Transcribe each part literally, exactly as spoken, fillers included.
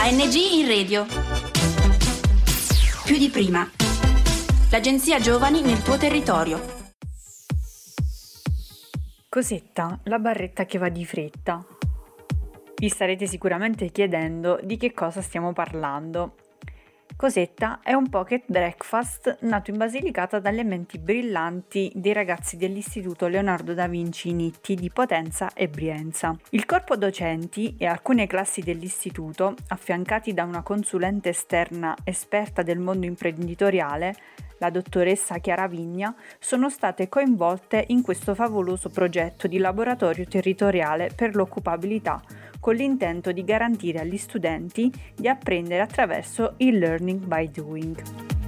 A N G in radio. Più di prima. L'agenzia Giovani nel tuo territorio. Cosetta, la barretta che va di fretta. Vi starete sicuramente chiedendo di che cosa stiamo parlando. Cosetta è un pocket breakfast nato in Basilicata dalle menti brillanti dei ragazzi dell'Istituto Leonardo da Vinci Nitti di Potenza e Brienza. Il corpo docenti e alcune classi dell'istituto, affiancati da una consulente esterna esperta del mondo imprenditoriale, la dottoressa Chiara Vigna, sono state coinvolte in questo favoloso progetto di laboratorio territoriale per l'occupabilità, con l'intento di garantire agli studenti di apprendere attraverso il learning by doing.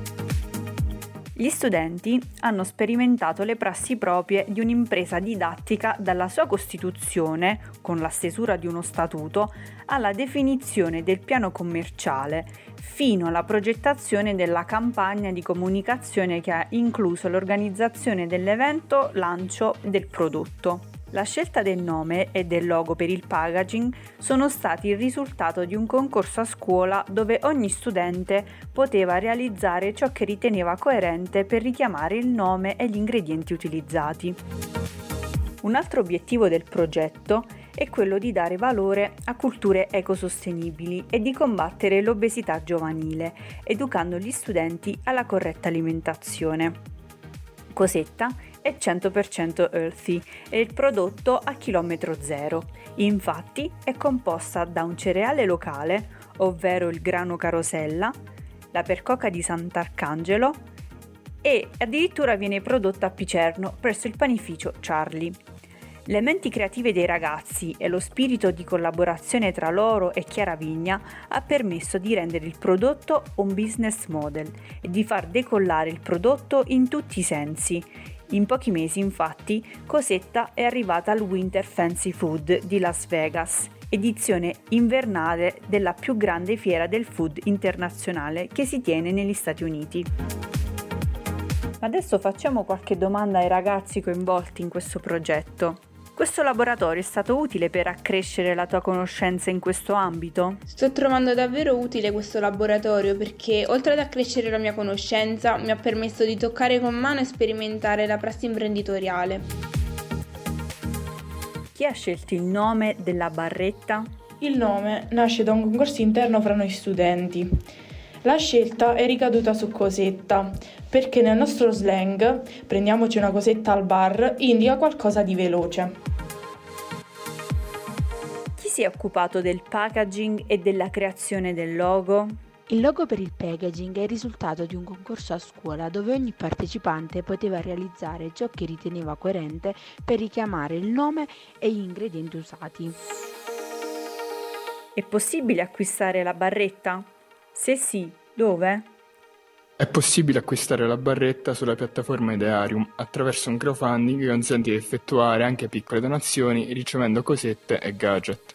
Gli studenti hanno sperimentato le prassi proprie di un'impresa didattica dalla sua costituzione, con la stesura di uno statuto, alla definizione del piano commerciale, fino alla progettazione della campagna di comunicazione che ha incluso l'organizzazione dell'evento lancio del prodotto. La scelta del nome e del logo per il packaging sono stati il risultato di un concorso a scuola dove ogni studente poteva realizzare ciò che riteneva coerente per richiamare il nome e gli ingredienti utilizzati. Un altro obiettivo del progetto è quello di dare valore a culture ecosostenibili e di combattere l'obesità giovanile, educando gli studenti alla corretta alimentazione. Cosetta è cento per cento healthy e il prodotto a chilometro zero. Infatti è composta da un cereale locale, ovvero il grano carosella, la percoca di Sant'Arcangelo e addirittura viene prodotta a Picerno presso il panificio Charlie. Le menti creative dei ragazzi e lo spirito di collaborazione tra loro e Chiara Vigna ha permesso di rendere il prodotto un business model e di far decollare il prodotto in tutti i sensi. In pochi mesi, infatti, Cosetta è arrivata al Winter Fancy Food di Las Vegas, edizione invernale della più grande fiera del food internazionale che si tiene negli Stati Uniti. Adesso facciamo qualche domanda ai ragazzi coinvolti in questo progetto. Questo laboratorio è stato utile per accrescere la tua conoscenza in questo ambito? Sto trovando davvero utile questo laboratorio perché, oltre ad accrescere la mia conoscenza, mi ha permesso di toccare con mano e sperimentare la prassi imprenditoriale. Chi ha scelto il nome della barretta? Il nome nasce da un concorso interno fra noi studenti. La scelta è ricaduta su Cosetta, perché nel nostro slang, prendiamoci una cosetta al bar, indica qualcosa di veloce. Chi si è occupato del packaging e della creazione del logo? Il logo per il packaging è il risultato di un concorso a scuola dove ogni partecipante poteva realizzare ciò che riteneva coerente per richiamare il nome e gli ingredienti usati. È possibile acquistare la barretta? Se sì, dove? È possibile acquistare la barretta sulla piattaforma Idearium attraverso un crowdfunding che consente di effettuare anche piccole donazioni ricevendo cosette e gadget.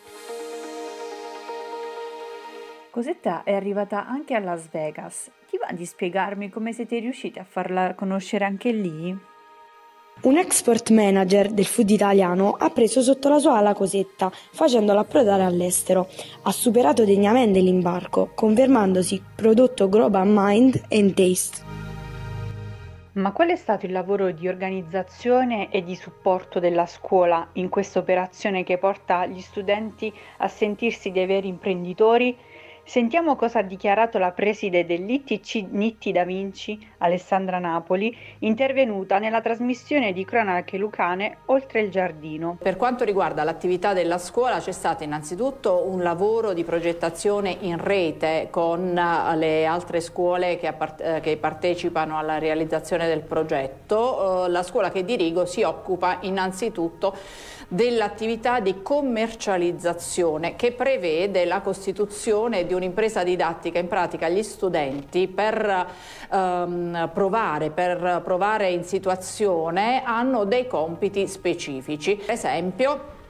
Cosetta è arrivata anche a Las Vegas. Ti va di spiegarmi come siete riusciti a farla conoscere anche lì? Un export manager del food italiano ha preso sotto la sua ala Cosetta, facendola approdare all'estero. Ha superato degnamente l'imbarco, confermandosi prodotto Global Mind and Taste. Ma qual è stato il lavoro di organizzazione e di supporto della scuola in questa operazione che porta gli studenti a sentirsi dei veri imprenditori? Sentiamo cosa ha dichiarato la preside dell'I T C Nitti da Vinci, Alessandra Napoli, intervenuta nella trasmissione di Cronache Lucane Oltre il Giardino. Per quanto riguarda l'attività della scuola c'è stato innanzitutto un lavoro di progettazione in rete con le altre scuole che, appart- che partecipano alla realizzazione del progetto. La scuola che dirigo si occupa innanzitutto dell'attività di commercializzazione che prevede la costituzione di un'impresa didattica. In pratica gli studenti per ehm, provare, per provare in situazione hanno dei compiti specifici. Per esempio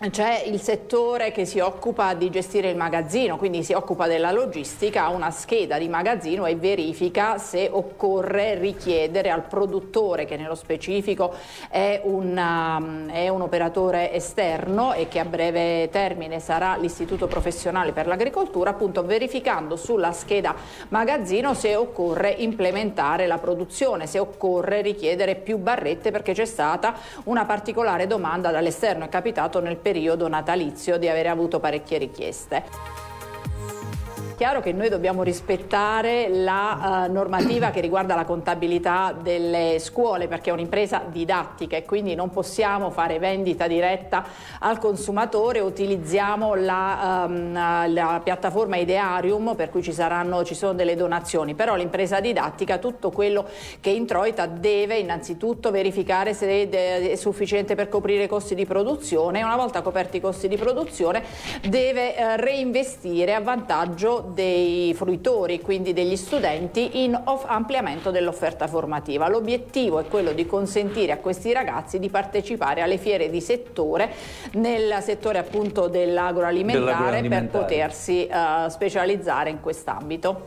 c'è il settore che si occupa di gestire il magazzino, quindi si occupa della logistica, ha una scheda di magazzino e verifica se occorre richiedere al produttore, che nello specifico è un, um, è un operatore esterno e che a breve termine sarà l'Istituto Professionale per l'Agricoltura, appunto verificando sulla scheda magazzino se occorre implementare la produzione, se occorre richiedere più barrette perché c'è stata una particolare domanda dall'esterno. È capitato nel periodo periodo natalizio di avere avuto parecchie richieste. Chiaro che noi dobbiamo rispettare la uh, normativa che riguarda la contabilità delle scuole, perché è un'impresa didattica e quindi non possiamo fare vendita diretta al consumatore. Utilizziamo la, um, la piattaforma Idearium, per cui ci saranno ci sono delle donazioni, però l'impresa didattica, tutto quello che introita deve innanzitutto verificare se è sufficiente per coprire i costi di produzione e una volta coperti i costi di produzione deve uh, reinvestire a vantaggio dei fruitori, quindi degli studenti, in ampliamento dell'offerta formativa. L'obiettivo è quello di consentire a questi ragazzi di partecipare alle fiere di settore, nel settore appunto dell'agroalimentare, dell'agroalimentare. per potersi uh, specializzare in quest'ambito.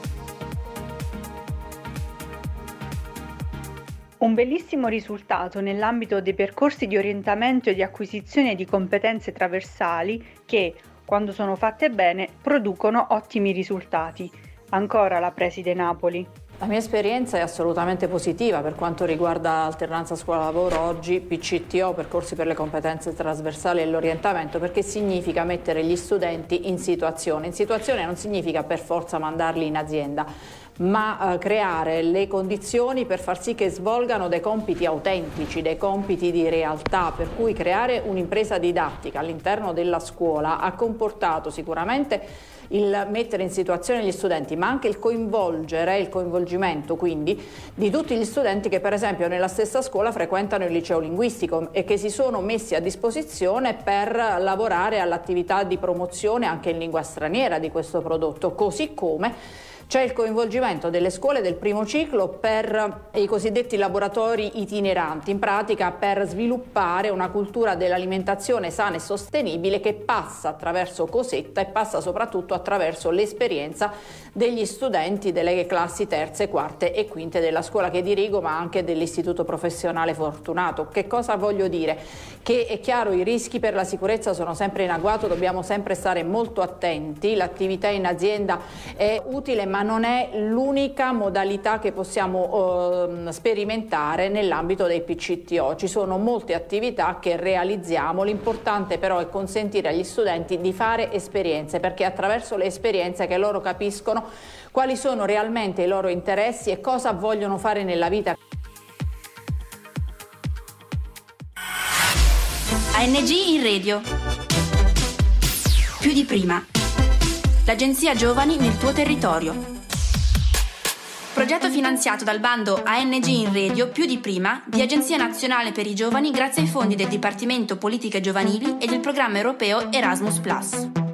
Un bellissimo risultato nell'ambito dei percorsi di orientamento e di acquisizione di competenze trasversali che, quando sono fatte bene, producono ottimi risultati. Ancora la preside Napoli. La mia esperienza è assolutamente positiva per quanto riguarda alternanza scuola-lavoro oggi, P C T O, percorsi per le competenze trasversali e l'orientamento, perché significa mettere gli studenti in situazione. In situazione non significa per forza mandarli in azienda, ma eh, creare le condizioni per far sì che svolgano dei compiti autentici, dei compiti di realtà, per cui creare un'impresa didattica all'interno della scuola ha comportato sicuramente il mettere in situazione gli studenti, ma anche il coinvolgere, il coinvolgimento quindi di tutti gli studenti che per esempio nella stessa scuola frequentano il liceo linguistico e che si sono messi a disposizione per lavorare all'attività di promozione anche in lingua straniera di questo prodotto, così come c'è il coinvolgimento delle scuole del primo ciclo per i cosiddetti laboratori itineranti, in pratica per sviluppare una cultura dell'alimentazione sana e sostenibile che passa attraverso Cosetta e passa soprattutto attraverso l'esperienza degli studenti delle classi terze, quarte e quinte della scuola che dirigo, ma anche dell'Istituto Professionale Fortunato. Che cosa voglio dire? Che è chiaro, i rischi per la sicurezza sono sempre in agguato, dobbiamo sempre stare molto attenti, l'attività in azienda è utile ma non è l'unica modalità che possiamo eh, sperimentare nell'ambito dei P C T O. Ci sono molte attività che realizziamo, l'importante però è consentire agli studenti di fare esperienze, perché è attraverso le esperienze che loro capiscono quali sono realmente i loro interessi e cosa vogliono fare nella vita. A N G in radio. Più di prima. L'agenzia Giovani nel tuo territorio. Progetto finanziato dal bando A N G in radio più di prima di Agenzia Nazionale per i Giovani grazie ai fondi del Dipartimento Politiche Giovanili e del programma europeo Erasmus plus.